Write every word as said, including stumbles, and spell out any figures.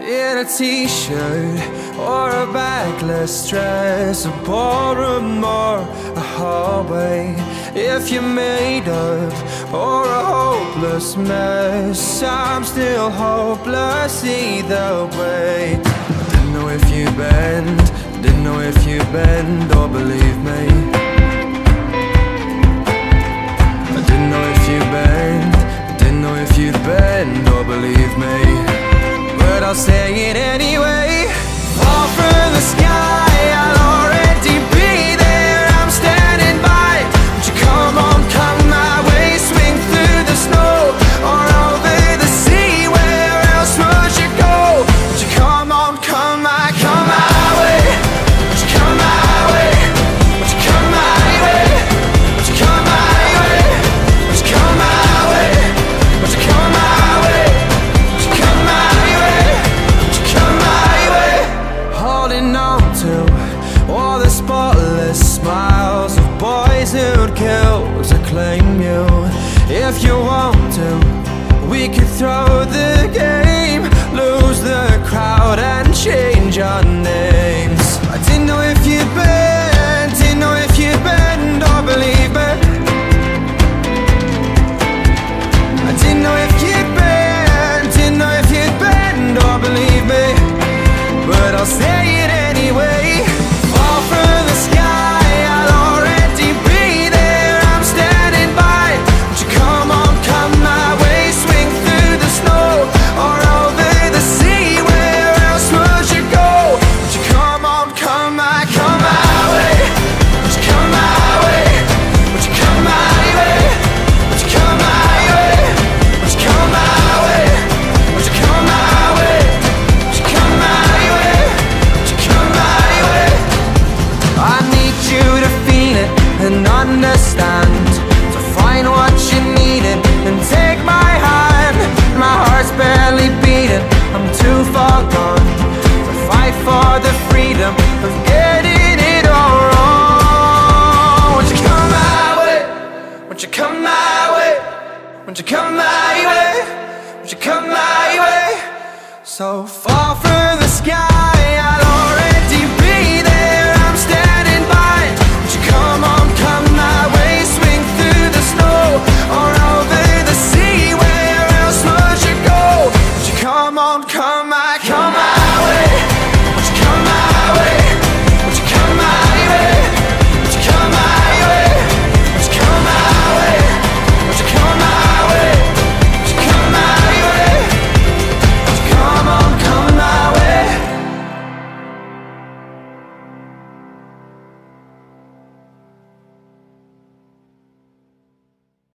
in a t-shirt or a backless dress, a ballroom or a hallway. If you're made up or a hopeless mess, I'm still hopeless either way. I didn't know if you bend, didn't know if you bend or believe me. I didn't know if you bend, didn't know if you'd bend or believe me. But I'll say it anyway. Fall from the sky, I'll already be there. I'm standing by. Won't you come on, come my way? Swing through the snow or over the sea. Where else would you go? Won't you come on, come my, come my way? Won't you come my way? Won't you come my way? Won't you come my way? Won't you come my way? Won't you come my way? Won't you come my way? Won't you come my way? Holding on to all the spotless smiles of boys who'd kill to claim you. If you want to, we could throw the game, lose the crowd and change our names. I didn't know if you'd bend, didn't know if you'd bend or believe me. I didn't know if you'd bend, didn't know if you'd bend or believe me. But I'll say it anyway. Fall from the sky, I'll already be there. I'm standing by. Won't you come on, come my way? Swing through the snow or over the sea. Where else would you go? Won't you come on, come my, come my way? Won't you come my way? Won't you come my way? Won't you come my way? Won't you come my way? Won't you come my way? Won't you come my way? Won't you come my way? I need you to feel it and understand, to find what you needed and take my hand. My heart's barely beating, I'm too far gone to fight for the freedom of getting it all wrong. Won't you come my way? Won't you come my way? Won't you come my way? Won't you come my way? So fall from the sky,